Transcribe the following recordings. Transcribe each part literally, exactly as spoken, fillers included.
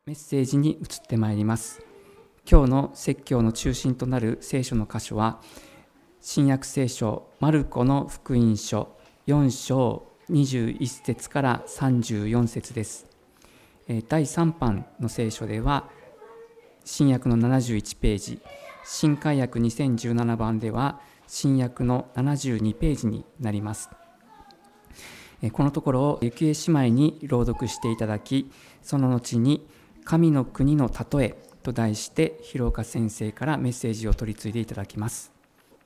メッセージに移ってまいります。今日の説教の中心となる聖書の箇所は、新約聖書マルコの福音書よん章にじゅういち節からさんじゅうよん節です。だいさん版の聖書では新約のななじゅういちページ、新改訳にせんじゅうななばんでは新約のななじゅうにページになります。このところを幸恵姉妹に朗読していただき、その後に神の国の例えと題して広岡先生からメッセージを取り継いでいただきます。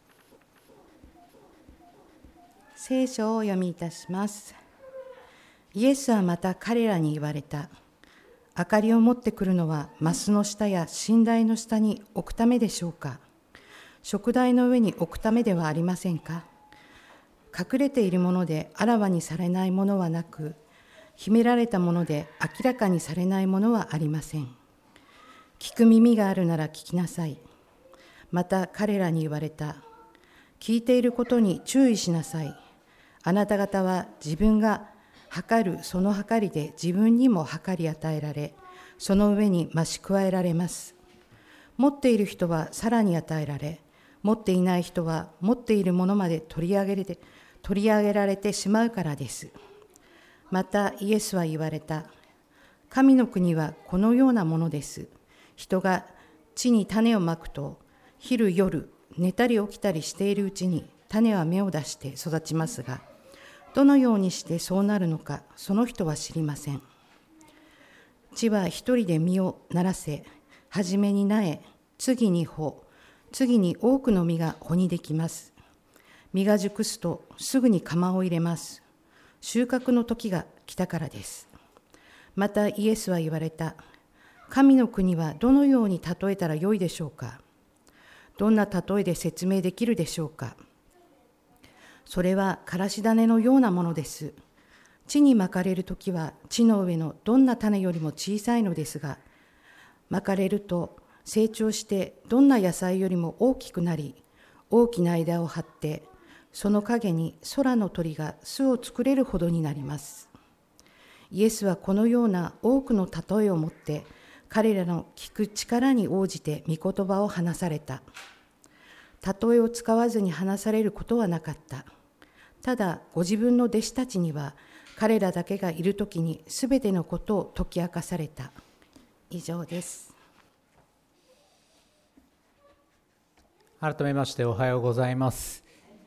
聖書をお読みいたします。イエスはまた彼らに言われた。明かりを持ってくるのはマスの下や寝台の下に置くためでしょうか。食台の上に置くためではありませんか。隠れているものであらわにされないものはなく、秘められたもので明らかにされないものはありません。聞く耳があるなら聞きなさい。また彼らに言われた。聞いていることに注意しなさい。あなた方は自分が測るその測りで自分にも測り与えられ、その上に増し加えられます。持っている人はさらに与えられ、持っていない人は持っているものまで取り上げれて取り上げられてしまうからです。またイエスは言われた。神の国はこのようなものです。人が地に種をまくと、昼夜寝たり起きたりしているうちに種は芽を出して育ちますが、どのようにしてそうなるのか、その人は知りません。地は一人で実をならせ、はじめに苗、次に穂、次に多くの実が穂にできます。実が熟すとすぐに釜を入れます。収穫の時が来たからです。またイエスは言われた。神の国はどのように例えたらよいでしょうか。どんな例えで説明できるでしょうか。それはからし種のようなものです。地にまかれるときは地の上のどんな種よりも小さいのですが、まかれると成長してどんな野菜よりも大きくなり、大きな枝を張って、その陰に空の鳥が巣を作れるほどになります。イエスはこのような多くの例えをもって、彼らの聞く力に応じて御言葉を話された。例えを使わずに話されることはなかった。ただ、ご自分の弟子たちには、彼らだけがいるときにすべてのことを解き明かされた。以上です。 改めましておはようございます。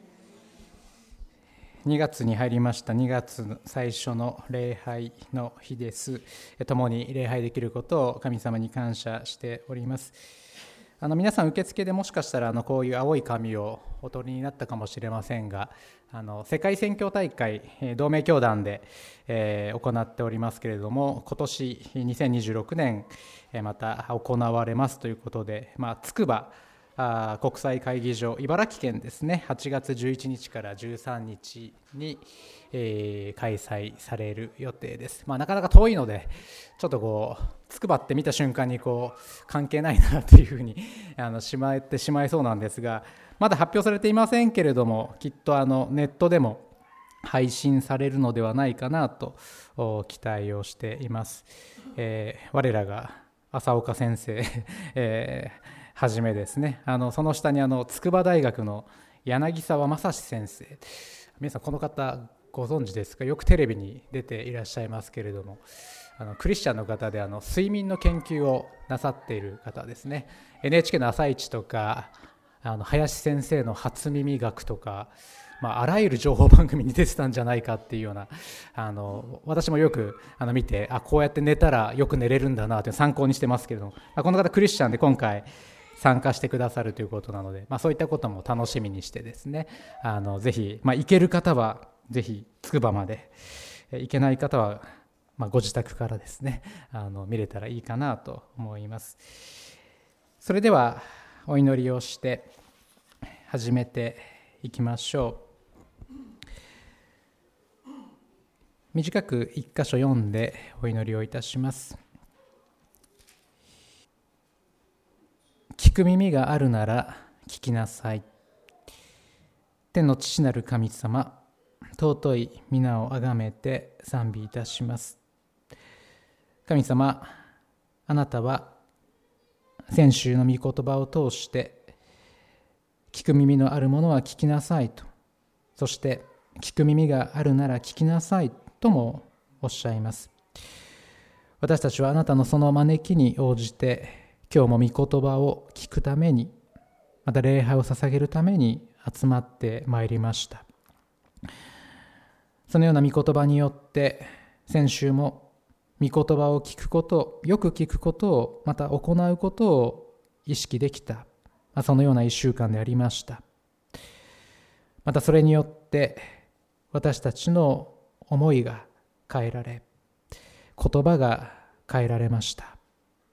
にがつに入りました。にがつの最初の礼拝の日です。共に礼拝できることを神様に感謝しております。あの皆さん受付でもしかしたらあのこういう青い紙をお取りになったかもしれませんが、あの世界宣教大会同盟教団で、えー、行っておりますけれども、今年にせんにじゅうろくねんまた行われますということで、まあ、つくばあ国際会議場、茨城県ですね、はちがつじゅういちにちからじゅうさんにちに、えー、開催される予定です。まあ、なかなか遠いので、ちょっとこうつくばって見た瞬間にこう関係ないなというふうにあのしまってしまいそうなんですが、まだ発表されていませんけれども、きっとあのネットでも配信されるのではないかなと期待をしています。えー、我らが浅岡先生、えーはじめですね、あのその下にあの筑波大学の柳沢正史先生、皆さんこの方ご存知ですか。よくテレビに出ていらっしゃいますけれども、あのクリスチャンの方であの睡眠の研究をなさっている方ですね。 エヌエイチケー の朝一とか、あの林先生の初耳学とか、まあ、あらゆる情報番組に出てたんじゃないかっていうような、あの私もよくあの見て、あこうやって寝たらよく寝れるんだなという参考にしてますけれども、まあ、この方クリスチャンで今回参加してくださるということなので、まあ、そういったことも楽しみにしてですね、あのぜひ、まあ、行ける方はぜひつくばまで、行けない方は、まあ、ご自宅からですね、あの見れたらいいかなと思います。それではお祈りをして始めていきましょう。短く一箇所読んでお祈りをいたします。聞く耳があるなら聞きなさい。天の父なる神様、尊い皆をあがめて賛美いたします。神様、ああなたは先週の御言葉を通して聞く耳のあるものは聞きなさいと、そして聞く耳があるなら聞きなさいともおっしゃいます。私たちはあなたのその招きに応じて今日も御言葉を聞くために、また礼拝を捧げるために集まってまいりました。そのような御言葉によって先週も御言葉を聞くこと、よく聞くことを、また行うことを意識できた、そのような一週間でありました。またそれによって私たちの思いが変えられ、言葉が変えられました。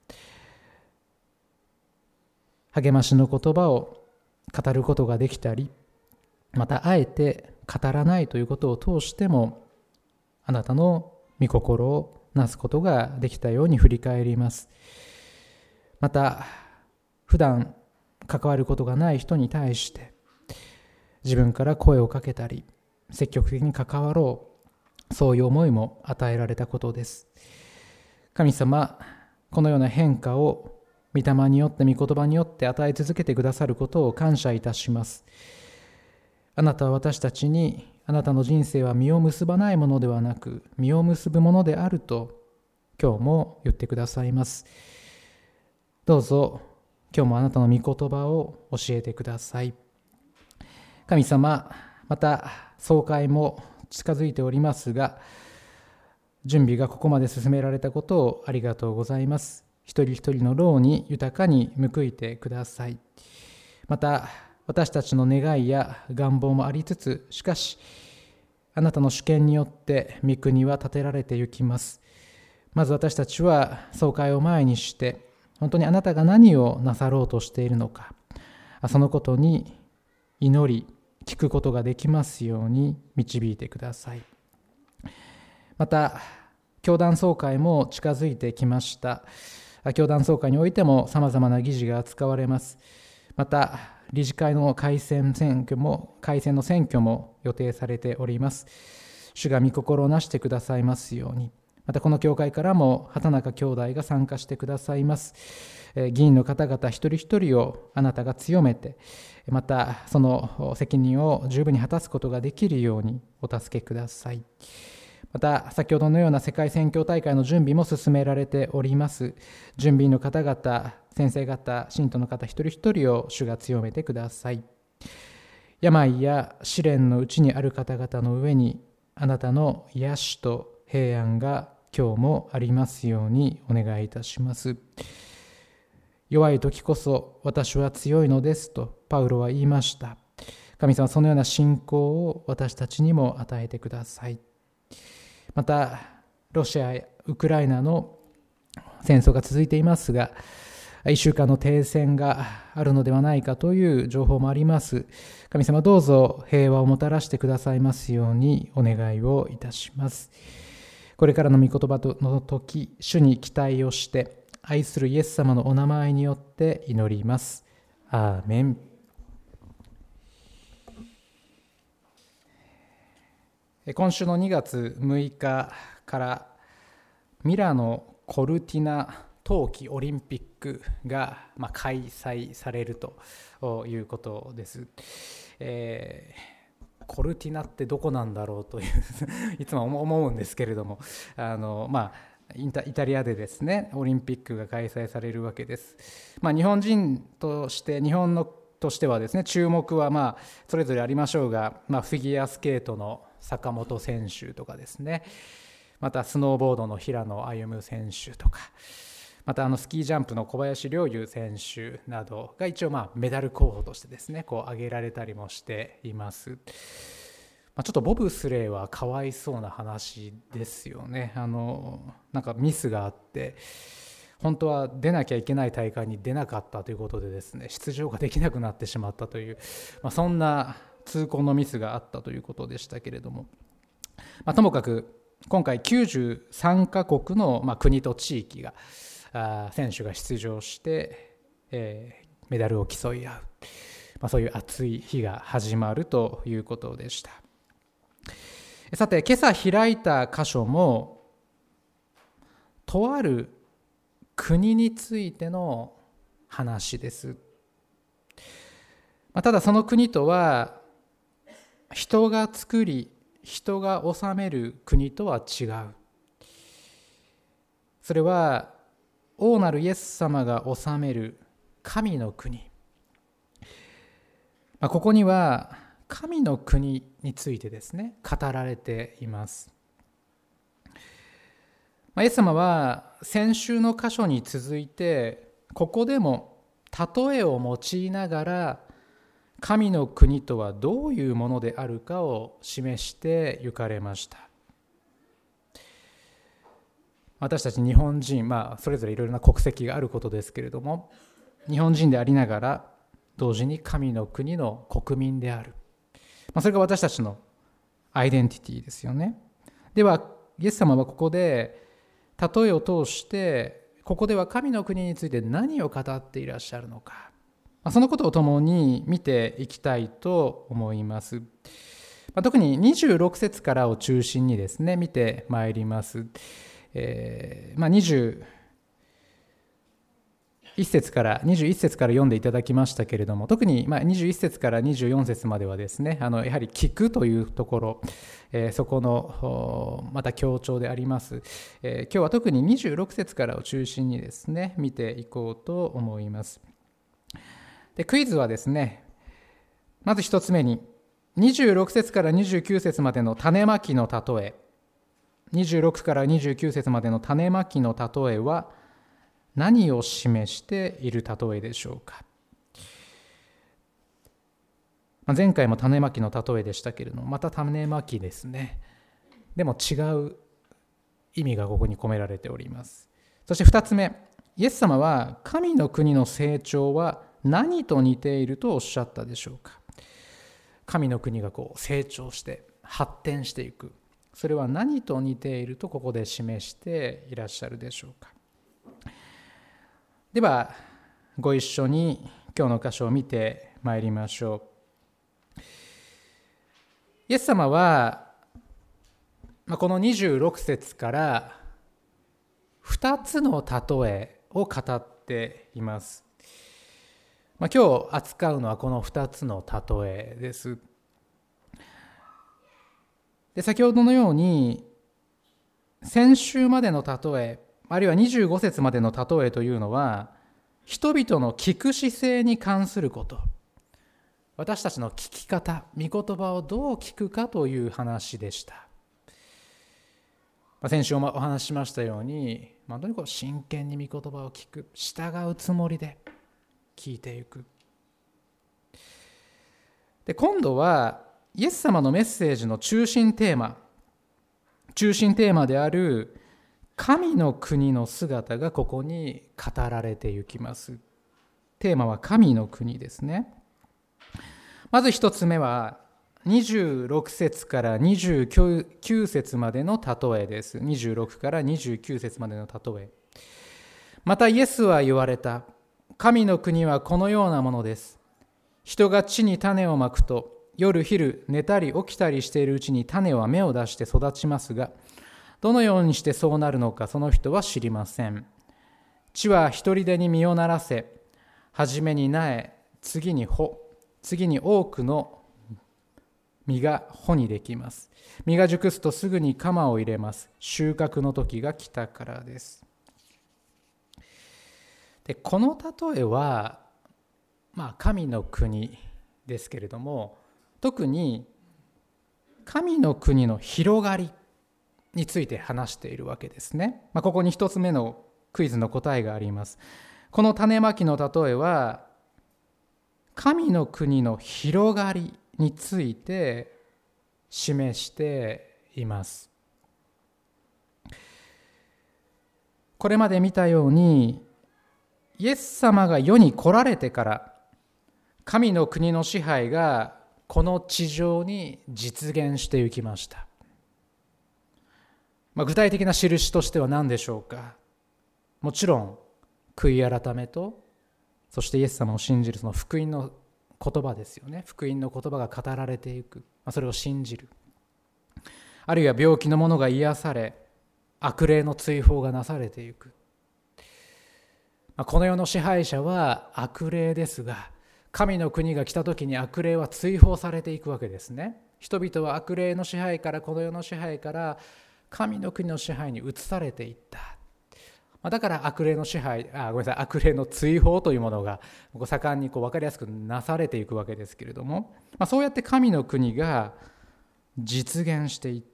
励ましの言葉を語ることができたり、またあえて語らないということを通しても、あなたの御心をなすことができたように振り返ります。また普段関わることがない人に対して自分から声をかけたり、積極的に関わろう、そういう思いも与えられたことです。神様、このような変化を御霊によって、御言葉によって与え続けてくださることを感謝いたします。あなたは私たちに、あなたの人生は実を結ばないものではなく実を結ぶものであると今日も言ってくださいます。どうぞ今日もあなたの御言葉を教えてください。神様、また総会も近づいておりますが、準備がここまで進められたことをありがとうございます。一人一人の労に豊かに報いてください。また私たちの願いや願望もありつつ、しかしあなたの主権によって御国は建てられてゆきます。まず私たちは総会を前にして、本当にあなたが何をなさろうとしているのか、そのことに祈り聞くことができますように導いてください。また教団総会も近づいてきました。教団総会においてもさまざまな議事が扱われます。また理事会の改選選挙も改選の選挙も予定されております。主が御心をなしてくださいますように。またこの教会からも畑中兄弟が参加してくださいます。議員の方々一人一人をあなたが強めて、またその責任を十分に果たすことができるようにお助けください。また先ほどのような世界宣教大会の準備も進められております。準備員の方々、先生方、信徒の方一人一人を主が強めてください。病や試練のうちにある方々の上にあなたの癒しと平安が今日もありますようにお願いいたします。弱い時こそ私は強いのですとパウロは言いました。神様、そのような信仰を私たちにも与えてください。またロシアやウクライナの戦争が続いていますが、いっしゅうかんの停戦があるのではないかという情報もあります。神様、どうぞ平和をもたらしてくださいますようにお願いをいたします。これからの御言葉の時、主に期待をして愛するイエス様のお名前によって祈ります。アーメン。今週のにがつむいかからミラノ・コルティナ冬季オリンピックが開催されるということです。えー、コルティナってどこなんだろうといういつも思うんですけれども、あの、まあ、イタリアでですね、オリンピックが開催されるわけです。まあ、日本人として日本のとしてはですね、注目はまあそれぞれありましょうが、まあ、フィギュアスケートの坂本選手とかですね、またスノーボードの平野歩夢選手とか、またあのスキージャンプの小林陵侑選手などが一応まあメダル候補としてですね、こう挙げられたりもしています。まあ、ちょっとボブスレーはかわいそうな話ですよね。あのなんかミスがあって、本当は出なきゃいけない大会に出なかったということでですね、出場ができなくなってしまったという、まあ、そんな痛恨のミスがあったということでしたけれども、まあ、ともかく今回きゅうじゅうさんかこくのまあ国と地域があ選手が出場して、えー、メダルを競い合う、まあ、そういう熱い日が始まるということでした。さて、今朝開いた箇所もとある国についての話です。ただその国とは人が作り人が治める国とは違う。それは王なるイエス様が治める神の国。ここには神の国についてですね、語られています。イエス様は先週の箇所に続いて、ここでも例えを用いながら、神の国とはどういうものであるかを示してゆかれました。私たち日本人、まあそれぞれいろいろな国籍があることですけれども、日本人でありながら同時に神の国の国民である。それが私たちのアイデンティティですよね。ではイエス様はここで例えを通して、ここでは神の国について何を語っていらっしゃるのか、そのことを共に見ていきたいと思います。特ににじゅうろく節からを中心にですね、見てまいります。えーまあ、にじゅういち節からにじゅういち節から読んでいただきましたけれども、特にまあにじゅういち節からにじゅうよん節まではですね、あのやはり聞くというところ、えー、そこのまた強調であります。えー、今日は特ににじゅうろく節からを中心にですね、見ていこうと思います。でクイズはですね、まず一つ目ににじゅうろく節からにじゅうきゅう節までの種まきの例え、にじゅうろくからにじゅうきゅう節までの種まきの例えは何を示している例えでしょうか。前回も種まきの例えでしたけれども、また種まきですね。でも違う意味がここに込められております。そして二つ目、イエス様は神の国の成長は何と似ているとおっしゃったでしょうか。神の国がこう成長して発展していく、それは何と似ているとここで示していらっしゃるでしょうか。ではご一緒に今日の箇所を見てまいりましょう。イエス様はこのにじゅうろく節からふたつの例えを語っています。今日扱うのはこのふたつの例えです。で、先ほどのように先週までの例え、あるいはにじゅうご節までの例えというのは、人々の聞く姿勢に関すること、私たちの聞き方、御言葉をどう聞くかという話でした。先週お話ししましたように、本当にこう真剣に御言葉を聞く、従うつもりで聞いていく。で、今度はイエス様のメッセージの中心テーマ、中心テーマである神の国の姿がここに語られていきます。テーマは神の国ですね。まず一つ目はにじゅうろく節からにじゅうきゅう節までの例えです。にじゅうろくからにじゅうきゅう節までの例え。またイエスは言われた。神の国はこのようなものです。人が地に種をまくと、夜昼寝たり起きたりしているうちに種は芽を出して育ちますが、どのようにしてそうなるのかその人は知りません。地は一人でに実をならせ、はじめに苗、次に穂、次に多くの実が穂にできます。実が熟すとすぐに鎌を入れます。収穫の時が来たからです。で、この例えは、まあ、神の国ですけれども、特に神の国の広がりについて話しているわけですね。まあ、ここに一つ目のクイズの答えがあります。この種まきの例えは、神の国の広がりについて示しています。これまで見たように、イエス様が世に来られてから、神の国の支配がこの地上に実現していきました。まあ、具体的な印としては何でしょうか。もちろん悔い改めと、そしてイエス様を信じるその福音の言葉ですよね。福音の言葉が語られていく、まあ、それを信じる。あるいは病気の者が癒され、悪霊の追放がなされていく。 この世の支配者は悪霊ですが、神の国が来た時に悪霊は追放されていくわけですね。人々は悪霊の支配から、この世の支配から神の国の支配に移されていった。だから悪霊の支配、あ、ごめんなさい、悪霊の追放というものが盛んにこう分かりやすくなされていくわけですけれども、まあ、そうやって神の国が実現していった。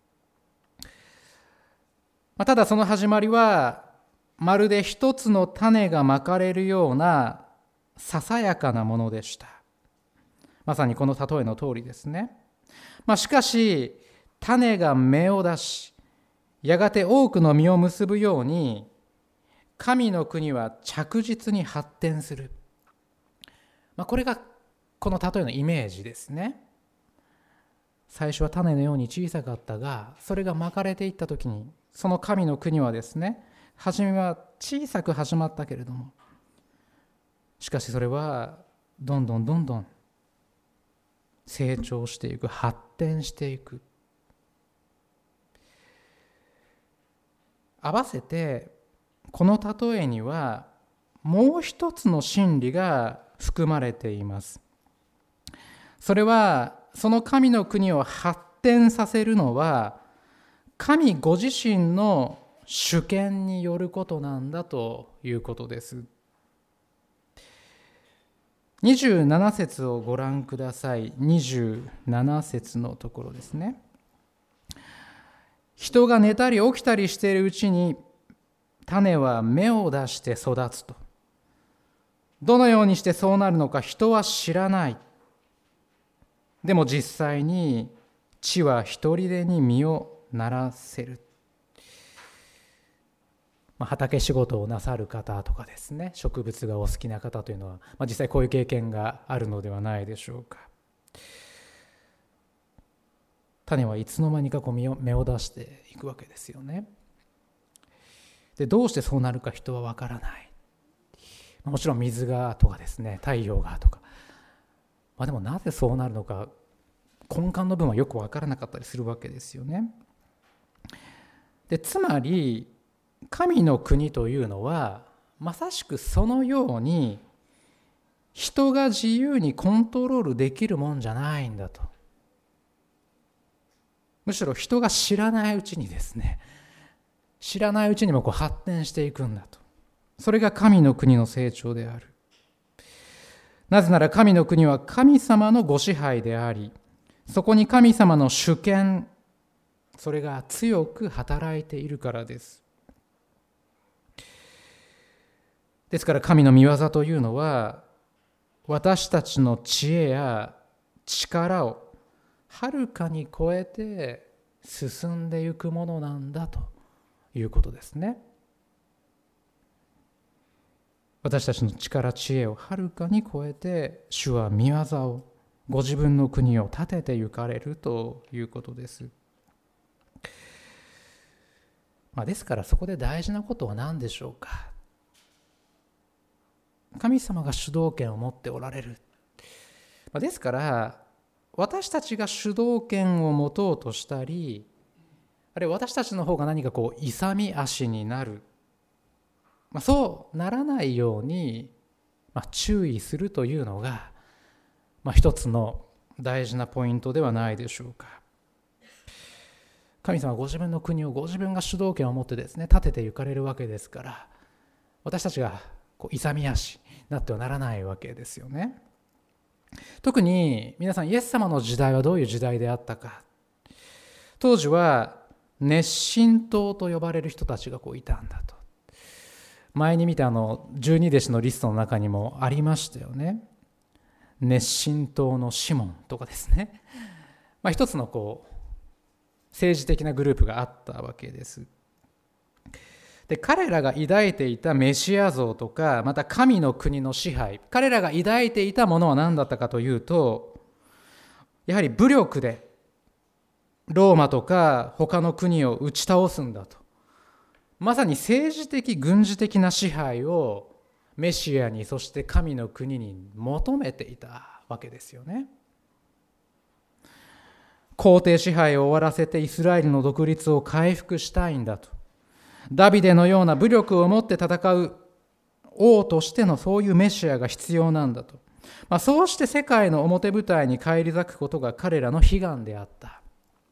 まあ、ただその始まりはまるで一つの種がまかれるようなささやかなものでした。まさにこの例えの通りですね。まあ、しかし種が芽を出し、やがて多くの実を結ぶように、神の国は着実に発展する。まあ、これがこの例えのイメージですね。最初は種のように小さかったが、それがまかれていったときに、その神の国はですね、初めは小さく始まったけれども、しかしそれはどんどんどんどん成長していく、発展していく。合わせてこの例えにはもう一つの真理が含まれています。それはその神の国を発展させるのは神ご自身の主権によることなんだということです。にじゅうなな節をご覧ください。にじゅうなな節のところですね。人が寝たり起きたりしているうちに種は芽を出して育つと。どのようにしてそうなるのか人は知らない。でも実際に地は一人でに実をならせる。まあ、畑仕事をなさる方とかですね、植物がお好きな方というのは、まあ、実際こういう経験があるのではないでしょうか。種はいつの間にかこう芽を出していくわけですよね。で、どうしてそうなるか人は分からない。もちろん水がとかですね、太陽がとか、まあ、でもなぜそうなるのか根幹の部分はよく分からなかったりするわけですよね。で、つまり神の国というのはまさしくそのように人が自由にコントロールできるもんじゃないんだと。むしろ人が知らないうちにですね、知らないうちにもこう発展していくんだと。それが神の国の成長である。なぜなら神の国は神様のご支配であり、そこに神様の主権、それが強く働いているからです。ですから神の御業というのは、私たちの知恵や力をはるかに超えて進んでいくものなんだということですね。私たちの力、知恵をはるかに超えて、主は御業を、ご自分の国を立ててゆかれるということです。まあ、ですからそこで大事なことは何でしょうか。神様が主導権を持っておられる。まあ、ですから私たちが主導権を持とうとしたり、あるいは私たちの方が何かこう勇み足になる、まあ、そうならないように、まあ、注意するというのが、まあ、一つの大事なポイントではないでしょうか。神様はご自分の国をご自分が主導権を持ってですね、立ててゆかれるわけですから、私たちがこう勇み足になってはならないわけですよね。特に皆さん、イエス様の時代はどういう時代であったか。当時は熱心党と呼ばれる人たちがこういたんだと。前に見たあの十二弟子のリストの中にもありましたよね。熱心党のシモンとかですね、まあ、一つのこう政治的なグループがあったわけです。で、彼らが抱いていたメシア像とか、また神の国の支配、彼らが抱いていたものは何だったかというと、やはり武力でローマとか他の国を打ち倒すんだと。まさに政治的軍事的な支配をメシアに、そして神の国に求めていたわけですよね。皇帝支配を終わらせてイスラエルの独立を回復したいんだと。ダビデのような武力を持って戦う王としてのそういうメシアが必要なんだと、まあ、そうして世界の表舞台に返り咲くことが彼らの悲願であった。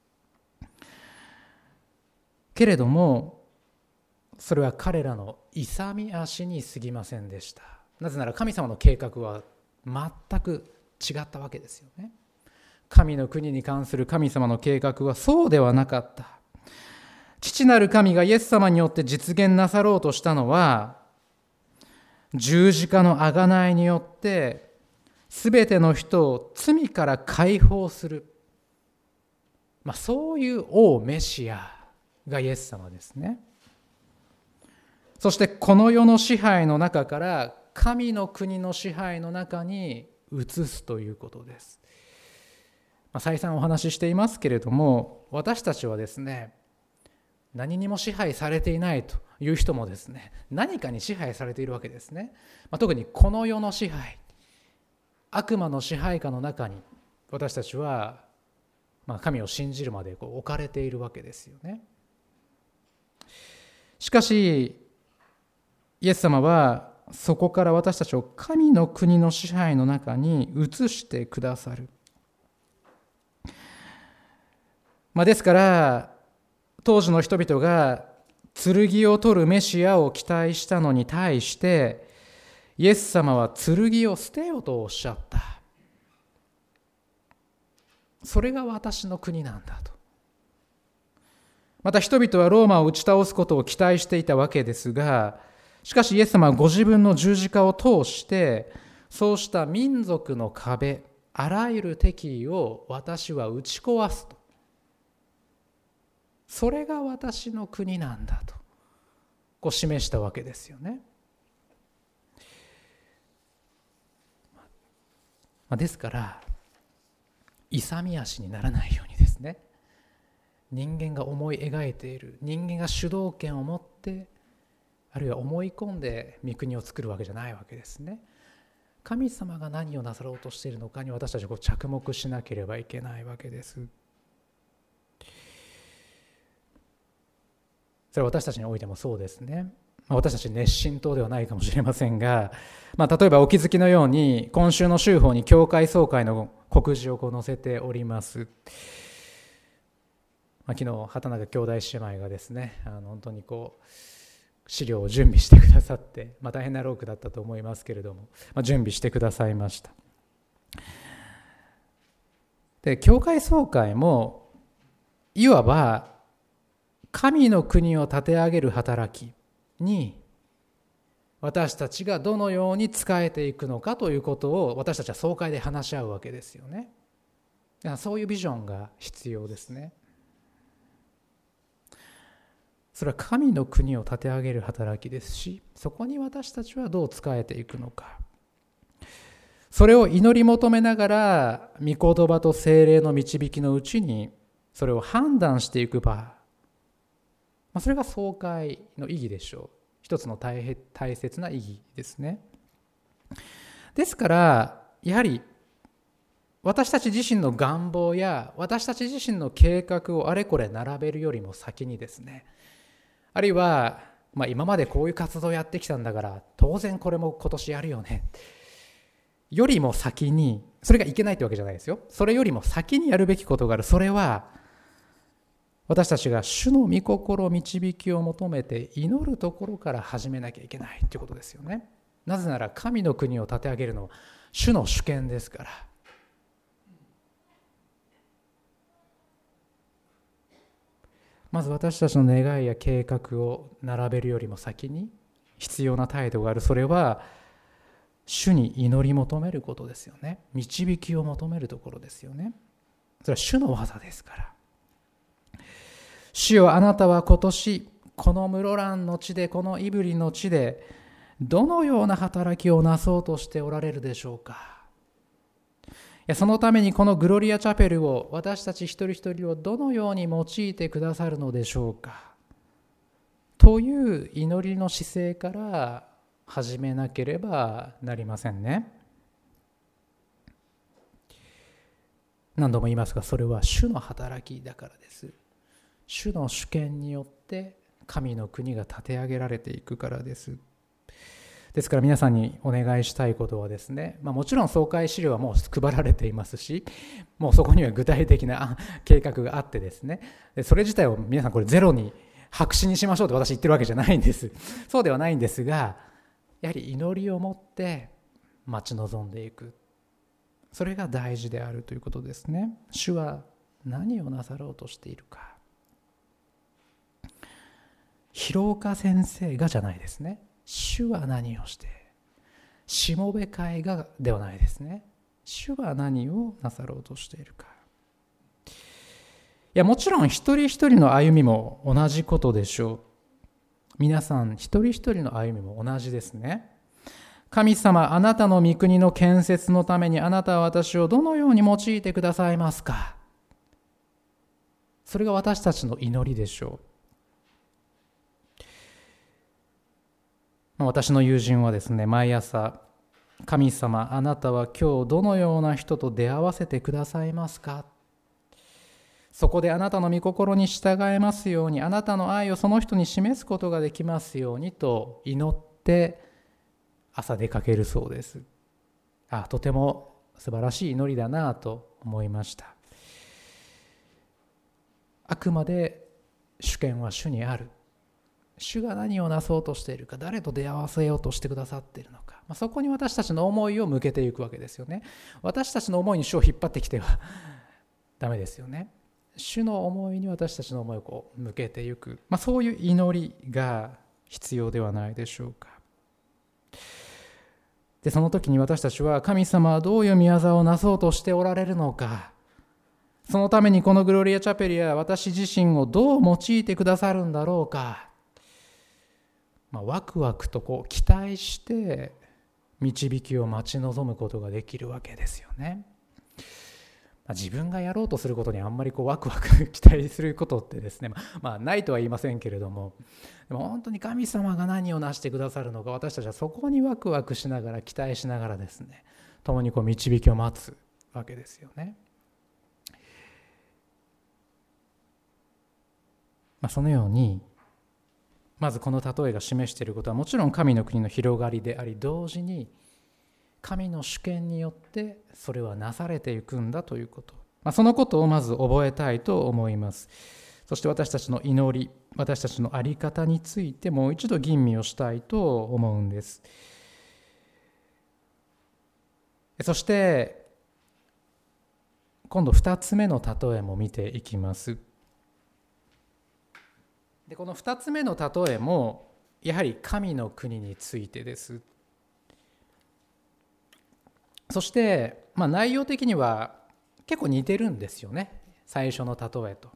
けれどもそれは彼らの勇み足に過ぎませんでした。なぜなら神様の計画は全く違ったわけですよね。神の国に関する神様の計画はそうではなかった。父なる神がイエス様によって実現なさろうとしたのは、十字架の贖いによってすべての人を罪から解放する、まあ、そういう王メシアがイエス様ですね。そしてこの世の支配の中から神の国の支配の中に移すということです。まあ、再三お話ししていますけれども、私たちはですね、何にも支配されていないという人もですね、何かに支配されているわけですね。まあ、特にこの世の支配、悪魔の支配下の中に私たちは、まあ、神を信じるまでこう置かれているわけですよね。しかしイエス様はそこから私たちを神の国の支配の中に移してくださる。まあ、ですから当時の人々が剣を取るメシアを期待したのに対してイエス様は剣を捨てよとおっしゃった。それが私の国なんだと。また人々はローマを打ち倒すことを期待していたわけですが、しかしイエス様はご自分の十字架を通してそうした民族の壁、あらゆる敵意を私は打ち壊すと。それが私の国なんだとこう示したわけですよね。ですから勇み足にならないようにですね、人間が思い描いている、人間が主導権を持ってあるいは思い込んで御国を作るわけじゃないわけですね。神様が何をなさろうとしているのかに私たちは着目しなければいけないわけです。それは私たちにおいてもそうですね。私たち熱心党ではないかもしれませんが、まあ、例えばお気づきのように今週の週報に教会総会の告示をこう載せております。まあ、昨日畑中兄弟姉妹がですね、あの本当にこう資料を準備してくださって、まあ、大変な労苦だったと思いますけれども、まあ、準備してくださいました。で、教会総会もいわば神の国を立て上げる働きに私たちがどのように仕えていくのかということを私たちは総会で話し合うわけですよね。だからそういうビジョンが必要ですね。それは神の国を立て上げる働きですし、そこに私たちはどう仕えていくのか、それを祈り求めながら御言葉と聖霊の導きのうちにそれを判断していく場、それが総会の意義でしょう。一つの 大, 大切な意義ですね。ですからやはり私たち自身の願望や私たち自身の計画をあれこれ並べるよりも先にですね、あるいは、まあ、今までこういう活動をやってきたんだから当然これも今年やるよねよりも先に、それがいけないってわけじゃないですよ。それよりも先にやるべきことがある。それは私たちが主の御心導きを求めて祈るところから始めなきゃいけないということですよね。なぜなら神の国を立て上げるのは主の主権ですから。まず私たちの願いや計画を並べるよりも先に必要な態度がある。それは主に祈り求めることですよね。導きを求めるところですよね。それは主の技ですから。主よ、あなたは今年この室蘭の地で、この胆振の地でどのような働きをなそうとしておられるでしょうか。いや、そのためにこのグロリアチャペルを、私たち一人一人をどのように用いてくださるのでしょうかという祈りの姿勢から始めなければなりませんね。何度も言いますが、それは主の働きだからです。主の主権によって神の国が立て上げられていくからです。 ですから皆さんにお願いしたいことはですね、まあ、もちろん総会資料はもう配られていますし、もうそこには具体的な計画があってですね、それ自体を皆さんこれゼロに白紙にしましょうって私言ってるわけじゃないんです。そうではないんですが、やはり祈りを持って待ち望んでいく、それが大事であるということですね。主は何をなさろうとしているか。広岡先生がじゃないですね。主は何をして、しもべ会がではないですね。主は何をなさろうとしているか。いや、もちろん一人一人の歩みも同じことでしょう。皆さん一人一人の歩みも同じですね。神様、あなたの御国の建設のためにあなたは私をどのように用いてくださいますか。それが私たちの祈りでしょう。私の友人はですね、毎朝、神様、あなたは今日どのような人と出会わせてくださいますか。そこであなたの御心に従えますように、あなたの愛をその人に示すことができますようにと祈って朝出かけるそうです。あ、とても素晴らしい祈りだなと思いました。あくまで主権は主にある。主が何をなそうとしているか、誰と出会わせようとしてくださっているのか、まあ、そこに私たちの思いを向けていくわけですよね。私たちの思いに主を引っ張ってきてはダメですよね。主の思いに私たちの思いをこう向けていく、まあ、そういう祈りが必要ではないでしょうか。で、その時に私たちは、神様はどういう御業をなそうとしておられるのか、そのためにこのグロリアチャペルや私自身をどう用いてくださるんだろうか、まあ、ワクワクとこう期待して導きを待ち望むことができるわけですよね。まあ、自分がやろうとすることにあんまりこうワクワク期待することってですね、まあ、まあないとは言いませんけれども、でも本当に神様が何をなしてくださるのか、私たちはそこにワクワクしながら期待しながらですね、共にこう導きを待つわけですよね。まあ、そのようにまずこの例えが示していることは、もちろん神の国の広がりであり、同時に神の主権によってそれはなされていくんだということ、まあ、そのことをまず覚えたいと思います。そして私たちの祈り、私たちの在り方についてもう一度吟味をしたいと思うんです。そして今度二つ目の例えも見ていきます。で、この二つ目の例えもやはり神の国についてです。そして、まあ、内容的には結構似てるんですよね、最初の例えと。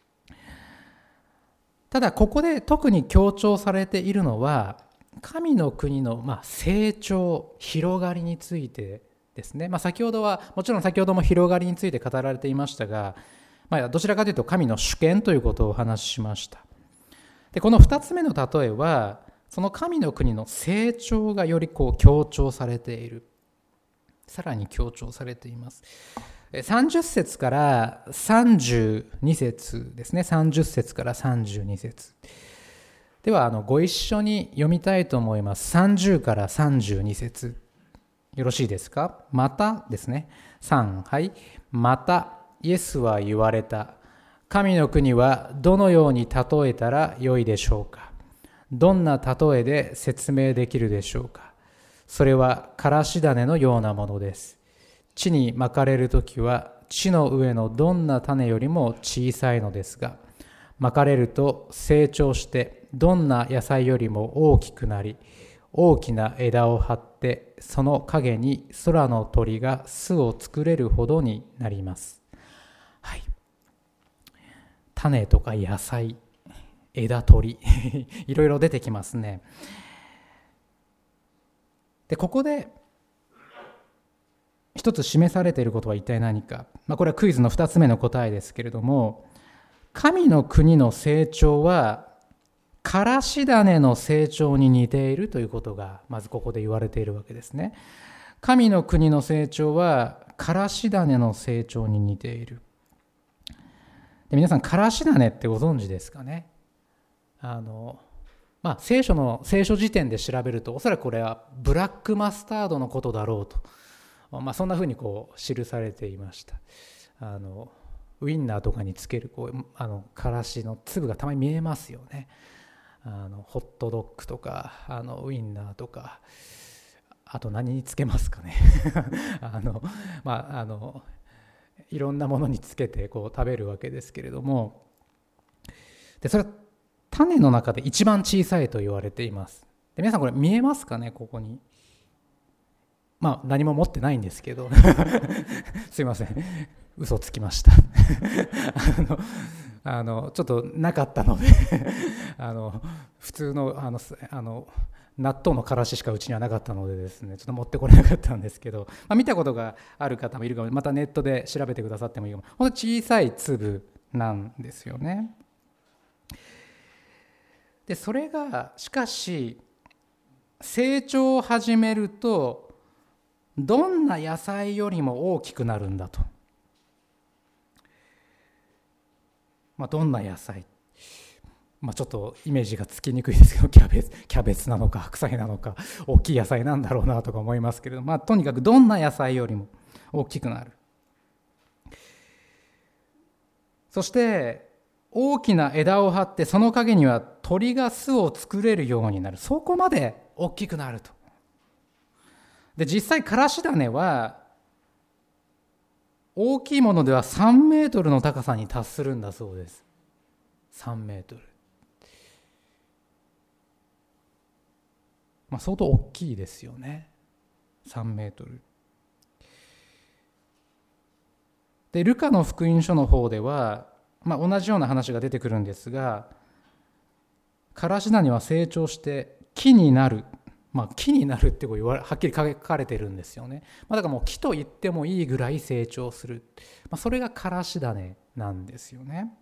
ただここで特に強調されているのは、神の国のまあ成長、広がりについてですね。まあ、先ほどはもちろん先ほども広がりについて語られていましたが、まあ、どちらかというと神の主権ということをお話ししました。で、この二つ目の例えは、その神の国の成長がよりこう強調されている。さらに強調されています。さんじゅっ節からさんじゅうに節ですね。さんじゅっ節からさんじゅうに節。では、あのご一緒に読みたいと思います。さんじゅうからさんじゅうに節。よろしいですか？またですね。さん、はい。また、イエスは言われた。神の国はどのように例えたらよいでしょうか。どんな例えで説明できるでしょうか。それはからし種のようなものです。地にまかれるときは地の上のどんな種よりも小さいのですが、まかれると成長してどんな野菜よりも大きくなり、大きな枝を張ってその陰に空の鳥が巣を作れるほどになります。はい。種とか野菜、枝鳥いろいろ出てきますね。で、ここで一つ示されていることは一体何か、まあ、これはクイズの二つ目の答えですけれども、神の国の成長はからし種の成長に似ているということがまずここで言われているわけですね。神の国の成長はからし種の成長に似ている。で、皆さんからし種ってご存知ですかね。あのまあ、聖書の聖書辞典で調べるとおそらくこれはブラックマスタードのことだろうと、まあ、そんなふうにこう記されていました。あのウインナーとかにつけるこうあのからしの粒がたまに見えますよね。あのホットドッグとかあのウインナーとか、あと何につけますかねあの、まあ、あのいろんなものにつけてこう食べるわけですけれども、でそれは種の中で一番小さいと言われています。で皆さんこれ見えますかね、ここに。まあ何も持ってないんですけどすいません、嘘つきましたあのあのちょっとなかったのであの普通のあのあの納豆のからししかうちにはなかったのでですね、ちょっと持ってこれなかったんですけど、まあ、見たことがある方もいるかも、またネットで調べてくださってもいいかも。ほんと小さい粒なんですよね。でそれがしかし成長を始めるとどんな野菜よりも大きくなるんだと。まあ、どんな野菜、まあ、ちょっとイメージがつきにくいですけど、キャベツ、キャベツなのか白菜なのか大きい野菜なんだろうなとか思いますけれど、まあ、とにかくどんな野菜よりも大きくなる。そして大きな枝を張ってその陰には鳥が巣を作れるようになる。そこまで大きくなると。で実際からし種は大きいものではさんメートルの高さに達するんだそうです。さんメートル、まあ、相当大きいですよね。さんメートルで、ルカの福音書の方では、まあ、同じような話が出てくるんですが、からし種は成長して木になる、まあ、木になるってこう言われはっきり書かれてるんですよね。まあ、だからもう木と言ってもいいぐらい成長する、まあ、それがからし種なんですよね。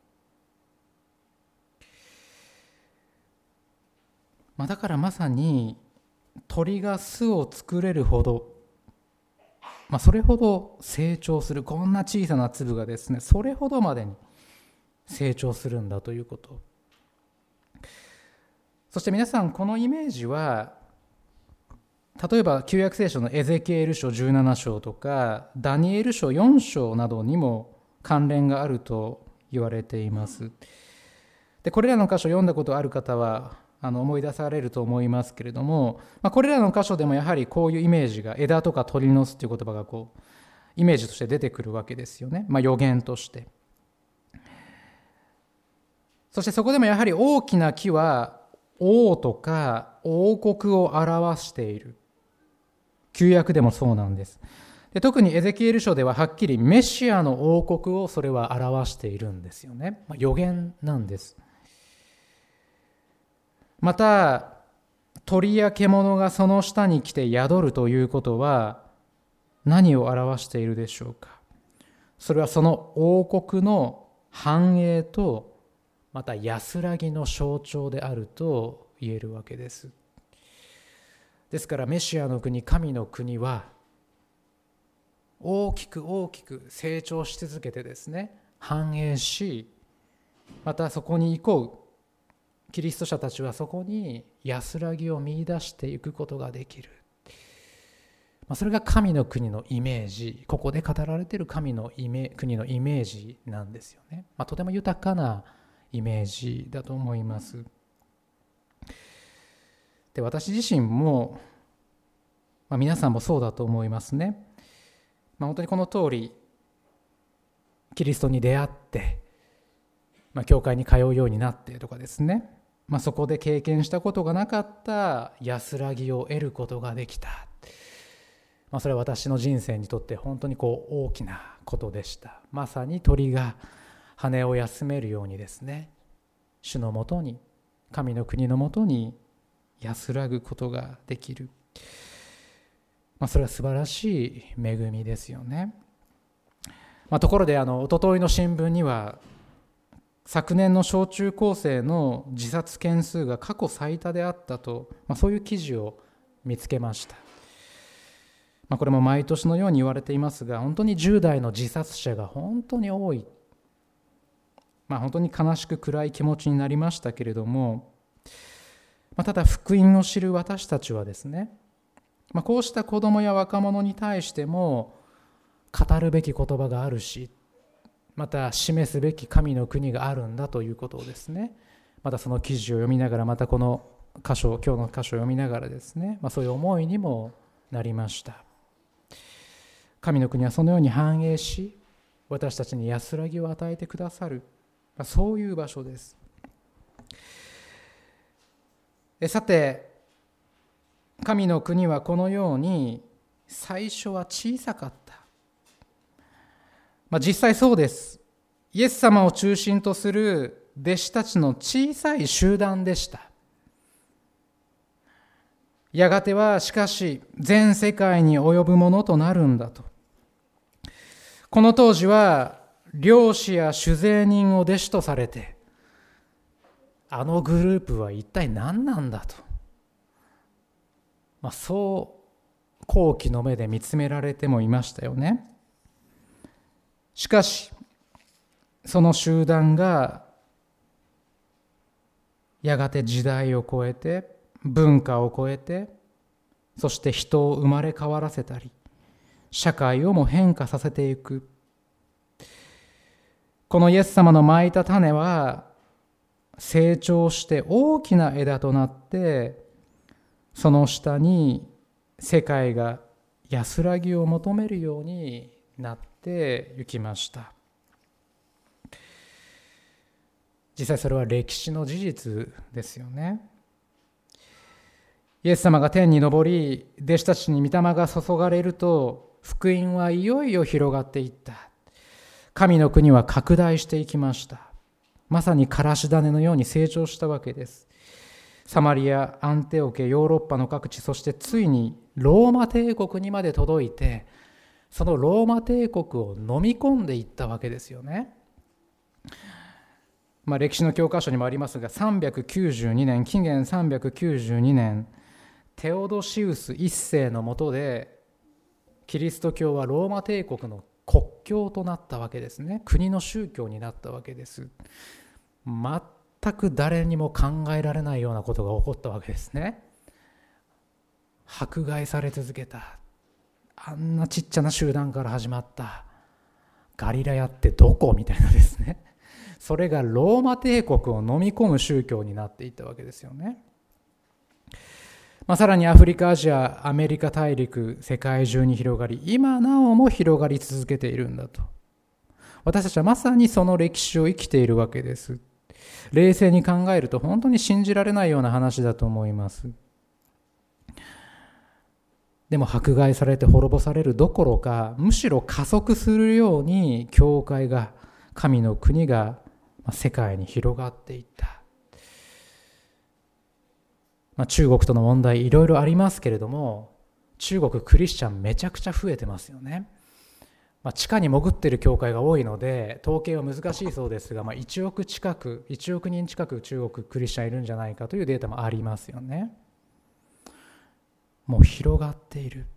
まあ、だからまさに鳥が巣を作れるほど、まあ、それほど成長する、こんな小さな粒がですね、それほどまでに成長するんだということ。そして皆さんこのイメージは、例えば旧約聖書のエゼキエル書じゅうなな章とかダニエル書よん章などにも関連があると言われています。でこれらの箇所読んだことある方はあの思い出されると思いますけれども、まあ、これらの箇所でもやはりこういうイメージが、枝とか鳥の巣という言葉がこうイメージとして出てくるわけですよね。まあ、予言として。そしてそこでもやはり大きな木は王とか王国を表している。旧約でもそうなんです。で特にエゼキエル書でははっきりメシアの王国をそれは表しているんですよね。まあ、予言なんです。また鳥や獣がその下に来て宿るということは何を表しているでしょうか。それはその王国の繁栄とまた安らぎの象徴であると言えるわけです。ですからメシアの国、神の国は大きく大きく成長し続けてですね、繁栄し、またそこに行こうキリスト者たちはそこに安らぎを見出していくことができる。それが神の国のイメージ、ここで語られている神のイメ国のイメージなんですよね。まあ、とても豊かなイメージだと思います。で私自身も、まあ、皆さんもそうだと思いますね。まあ、本当にこの通りキリストに出会って、まあ、教会に通うようになってとかですね、まあ、そこで経験したことがなかった安らぎを得ることができた、まあ、それは私の人生にとって本当にこう大きなことでした。まさに鳥が羽を休めるようにですね、主のもとに、神の国のもとに安らぐことができる、まあ、それは素晴らしい恵みですよね。まあ、ところであの一昨日の新聞には昨年の小中高生の自殺件数が過去最多であったと、まあ、そういう記事を見つけました。まあ、これも毎年のように言われていますが、本当にじゅう代の自殺者が本当に多い、まあ、本当に悲しく暗い気持ちになりましたけれども、 まあ、ただ福音を知る私たちはですね、まあ、こうした子どもや若者に対しても語るべき言葉があるし、また示すべき神の国があるんだということをですね、またその記事を読みながら、またこの箇所、今日の箇所を読みながらですね、まあ、そういう思いにもなりました。神の国はそのように繁栄し、私たちに安らぎを与えてくださる、まあ、そういう場所です。えさて、神の国はこのように最初は小さかった。まあ、実際そうです。イエス様を中心とする弟子たちの小さい集団でした。やがてはしかし全世界に及ぶものとなるんだと。この当時は漁師や酒税人を弟子とされて、あのグループは一体何なんだと、まあ、そう好奇の目で見つめられてもいましたよね。しかしその集団がやがて時代を超えて、文化を超えて、そして人を生まれ変わらせたり、社会をも変化させていく。このイエス様の蒔いた種は成長して大きな枝となって、その下に世界が安らぎを求めるようになってゆきました。実際それは歴史の事実ですよね。イエス様が天に昇り、弟子たちに御霊が注がれると、福音はいよいよ広がっていった。神の国は拡大していきました。まさにからし種のように成長したわけです。サマリア、アンテオケ、ヨーロッパの各地、そしてついにローマ帝国にまで届いて、そのローマ帝国を飲み込んでいったわけですよね。まあ、歴史の教科書にもありますが、さんびゃくきゅうじゅうにねん、紀元さんびゃくきゅうじゅうにねん、テオドシウス一世の下でキリスト教はローマ帝国の国教となったわけですね。国の宗教になったわけです。全く誰にも考えられないようなことが起こったわけですね。迫害され続けた、あんなちっちゃな集団から始まったガリラヤってどこみたいなですね、それがローマ帝国を飲み込む宗教になっていったわけですよね。まあ、さらにアフリカ、アジア、アメリカ大陸、世界中に広がり、今なおも広がり続けているんだと。私たちはまさにその歴史を生きているわけです。冷静に考えると本当に信じられないような話だと思います。でも迫害されて滅ぼされるどころか、むしろ加速するように教会が、神の国が世界に広がっていった。まあ、中国との問題いろいろありますけれども、中国クリスチャンめちゃくちゃ増えてますよね。まあ、地下に潜っている教会が多いので統計は難しいそうですが、まあ、いちおく近くいちおくにん近く中国クリスチャンいるんじゃないかというデータもありますよね。もう広がっている。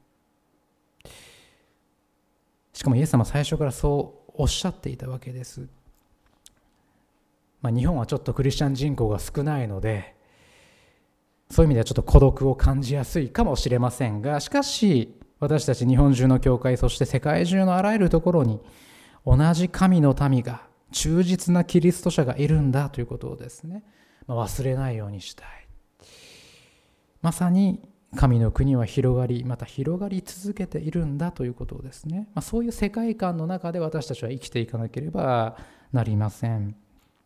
しかもイエス様は最初からそうおっしゃっていたわけです。まあ、日本はちょっとクリスチャン人口が少ないので、そういう意味ではちょっと孤独を感じやすいかもしれませんが、しかし私たち日本中の教会、そして世界中のあらゆるところに同じ神の民が、忠実なキリスト者がいるんだということをですね、まあ、忘れないようにしたい。まさに神の国は広がり、また広がり続けているんだということをですね、まあ、そういう世界観の中で私たちは生きていかなければなりません。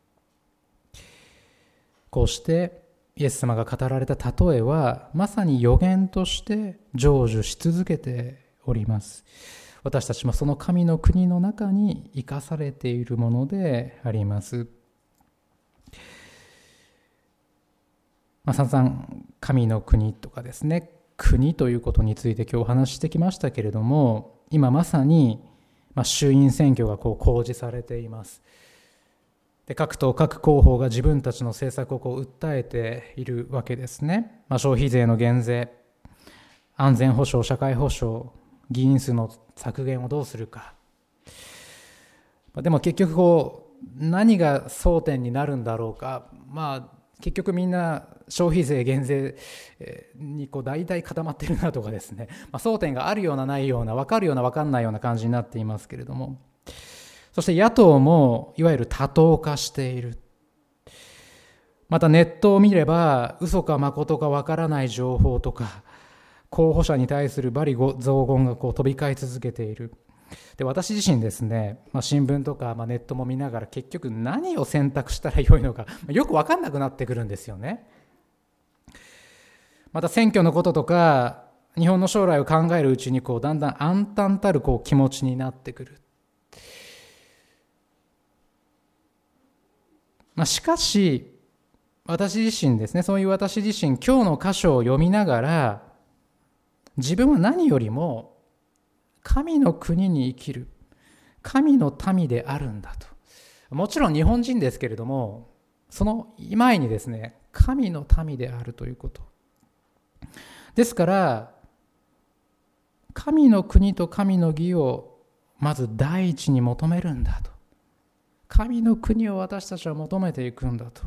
こうしてイエス様が語られた例えはまさに予言として成就し続けております。私たちもその神の国の中に生かされているものであります。まあ、散々神の国とかですね、国ということについて今日お話ししてきましたけれども、今まさにまあ衆院選挙がこう公示されています。で、各党各候補が自分たちの政策をこう訴えているわけですね。まあ、消費税の減税、安全保障、社会保障、議員数の削減をどうするか。でも結局こう何が争点になるんだろうか、まあ結局みんな消費税減税にこう大体固まってるなとかですね、まあ、争点があるようなないような、分かるような分かんないような感じになっていますけれども、そして野党もいわゆる多党化している。またネットを見れば嘘か誠か分からない情報とか、候補者に対する罵詈雑言がこう飛び交い続けている。で、私自身ですね、まあ、新聞とか、まあ、ネットも見ながら結局何を選択したらよいのかよく分かんなくなってくるんですよね。また選挙のこととか日本の将来を考えるうちにこうだんだん暗淡たるこう気持ちになってくる。まあ、しかし私自身ですね、そういう私自身、今日の箇所を読みながら、自分は何よりも神の国に生きる神の民であるんだと。もちろん日本人ですけれども、その前にですね、神の民であるということ。ですから、神の国と神の義をまず第一に求めるんだと。神の国を私たちは求めていくんだと。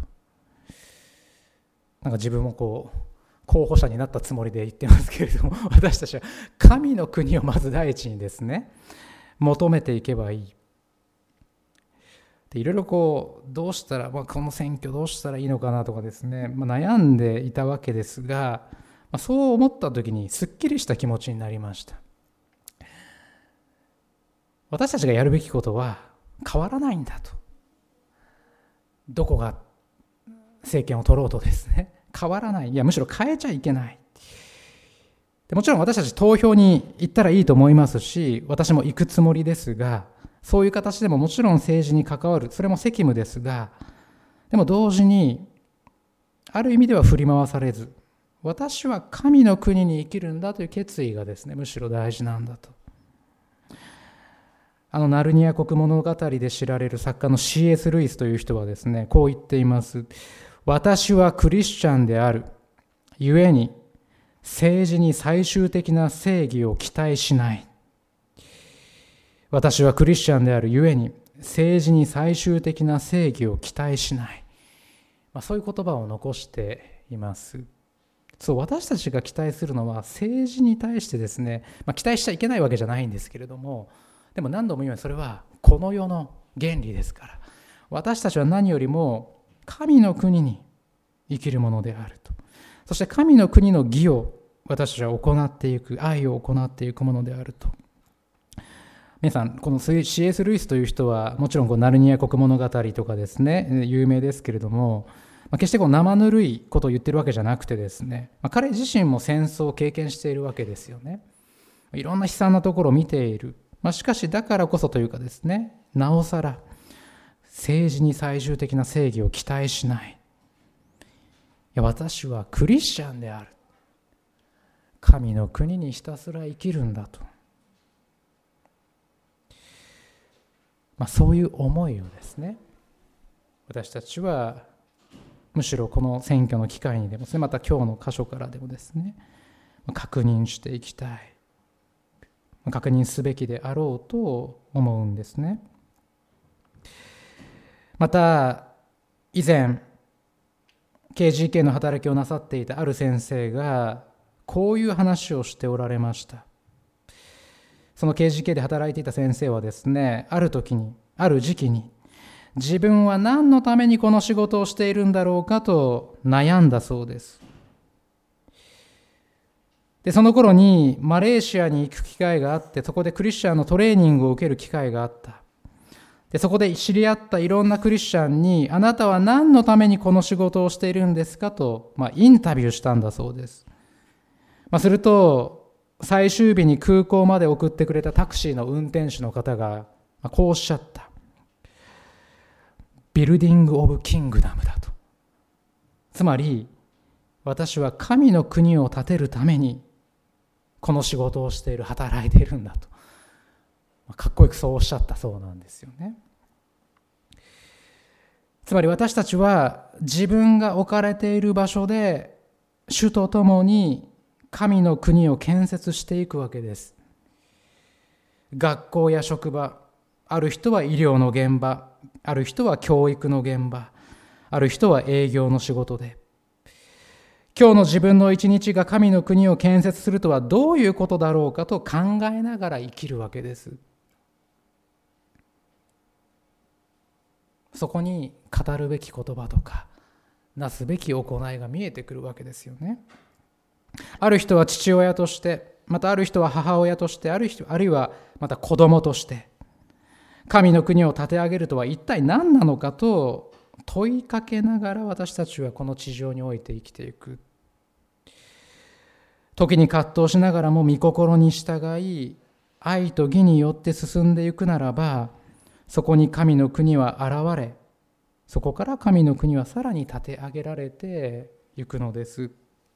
なんか自分もこう候補者になったつもりで言ってますけれども、私たちは神の国をまず第一にですね、求めていけばいい。で、いろいろこうどうしたら、まあ、この選挙どうしたらいいのかなとかですね、まあ、悩んでいたわけですが、まあ、そう思った時にすっきりした気持ちになりました。私たちがやるべきことは変わらないんだと。どこが政権を取ろうとですね、変わらない。いや、むしろ変えちゃいけない。でもちろん私たち投票に行ったらいいと思いますし、私も行くつもりですが、そういう形でももちろん政治に関わる、それも責務ですが、でも同時にある意味では振り回されず、私は神の国に生きるんだという決意がですね、むしろ大事なんだと。あのナルニア国物語で知られる作家の シーエス ルイスという人はですね、こう言っています。私はクリスチャンである。ゆえに政治に最終的な正義を期待しない。私はクリスチャンであるゆえに政治に最終的な正義を期待しない。まあ、そういう言葉を残しています。そう、私たちが期待するのは政治に対してですね、まあ、期待しちゃいけないわけじゃないんですけれども、でも何度も言うようにそれはこの世の原理ですから、私たちは何よりも神の国に生きるものであると。そして神の国の義を私たちは行っていく、愛を行っていくものであると。皆さん、この シーエス ルイスという人はもちろんこうナルニア国物語とかですね、有名ですけれども、まあ、決してこう生ぬるいことを言ってるわけじゃなくてですね、まあ、彼自身も戦争を経験しているわけですよね。いろんな悲惨なところを見ている。まあ、しかしだからこそというかですね、なおさら政治に最終的な正義を期待しない。いや、私はクリスチャンである。神の国にひたすら生きるんだと。まあ、そういう思いをですね、私たちはむしろこの選挙の機会にでもですね、また今日の箇所からでもですね、確認していきたい。確認すべきであろうと思うんですね。また以前 ケージーケー の働きをなさっていたある先生がこういう話をしておられました。その ケージーケー で働いていた先生はですね、ある時にある時期に自分は何のためにこの仕事をしているんだろうかと悩んだそうです。で、その頃にマレーシアに行く機会があって、そこでクリスチャンのトレーニングを受ける機会があった。で、そこで知り合ったいろんなクリスチャンに、あなたは何のためにこの仕事をしているんですかと、まあ、インタビューしたんだそうです。まあ、すると、最終日に空港まで送ってくれたタクシーの運転手の方が、まあ、こうおっしゃった。ビルディング・オブ・キングダムだと。つまり、私は神の国を建てるために、この仕事をしている、働いているんだと。かっこよくそうおっしゃったそうなんですよね。つまり私たちは自分が置かれている場所で主と共に神の国を建設していくわけです。学校や職場、ある人は医療の現場、ある人は教育の現場、 ある人は営業の仕事で。今日の自分の一日が神の国を建設するとはどういうことだろうかと考えながら生きるわけです。そこに語るべき言葉とかなすべき行いが見えてくるわけですよね。ある人は父親として、またある人は母親として、ある人あるいはまた子供として神の国を立て上げるとは一体何なのかと問いかけながら私たちはこの地上において生きていく。時に葛藤しながらも御心に従い、愛と義によって進んでいくならば、そこに神の国は現れ、そこから神の国はさらに立て上げられていくのです。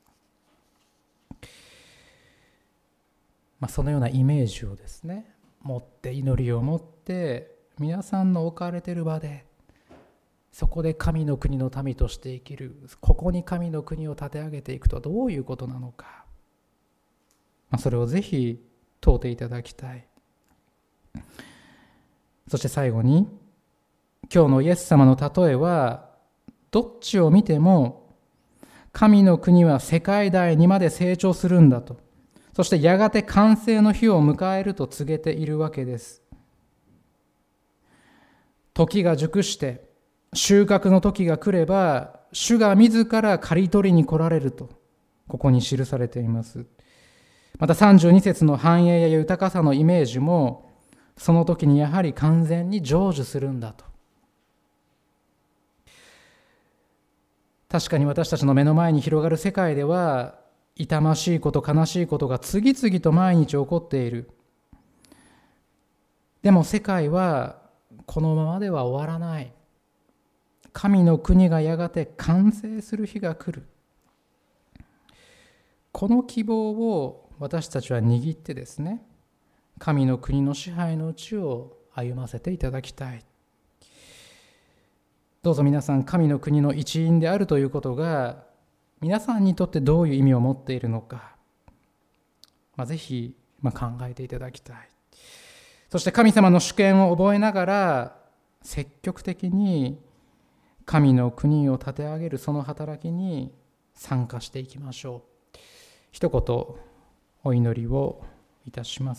まあ、そのようなイメージをですね、持って祈りを持って皆さんの置かれている場で、そこで神の国の民として生きる、ここに神の国を立て上げていくとはどういうことなのか、まあ、それをぜひ問うていただきたい。そして最後に、今日のイエス様の例えはどっちを見ても神の国は世界大にまで成長するんだと、そしてやがて完成の日を迎えると告げているわけです。時が熟して収穫の時が来れば、主が自ら刈り取りに来られるとここに記されています。またさんじゅうに節の繁栄や豊かさのイメージも、その時にやはり完全に成就するんだと。確かに私たちの目の前に広がる世界では、痛ましいこと、悲しいことが次々と毎日起こっている。でも世界はこのままでは終わらない。神の国がやがて完成する日が来る。この希望を私たちは握ってですね、神の国の支配のうちを歩ませていただきたい。どうぞ皆さん、神の国の一員であるということが皆さんにとってどういう意味を持っているのか、まあ、ぜひ、まあ、考えていただきたい。そして神様の主権を覚えながら積極的に神の国を立て上げるその働きに参加していきましょう。一言お祈りをいたします。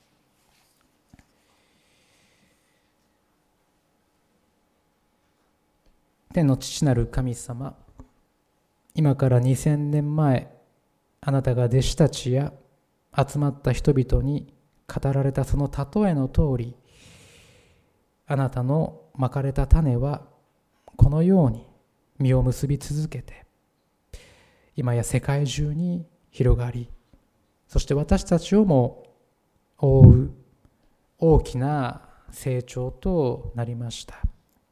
天の父なる神様、今からにせんねんまえ、あなたが弟子たちや集まった人々に語られたその例えの通り、あなたのまかれた種はこのように実を結び続けて、今や世界中に広がり、そして私たちをも覆う大きな成長となりました。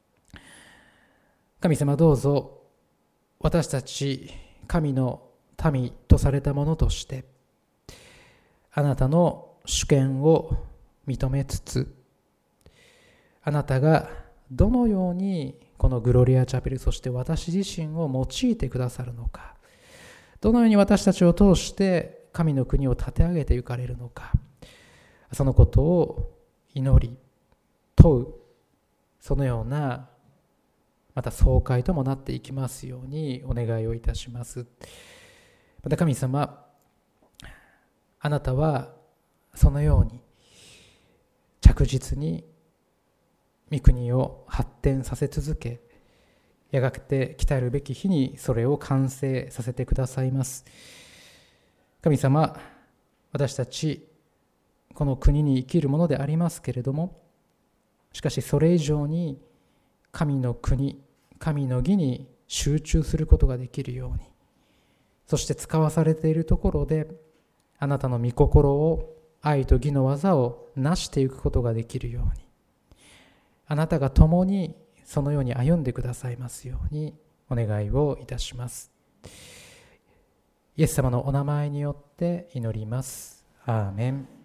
神様、どうぞ私たち神の民とされたものとして、あなたの主権を認めつつ、あなたがどのようにこのグロリアチャペル、そして私自身を用いてくださるのか、どのように私たちを通して神の国を立て上げていかれるのか、そのことを祈り問う、そのようなまた総会ともなっていきますようにお願いをいたします。また神様、あなたはそのように着実に御国を発展させ続け、やがて来たるべき日にそれを完成させてくださいます。神様、私たちこの国に生きるものでありますけれども、しかしそれ以上に神の国、神の義に集中することができるように、そして使わされているところであなたの御心を、愛と義の技を成していくことができるように、あなたが共にそのように歩んでくださいますようにお願いをいたします。イエス様のお名前によって祈ります。アーメン。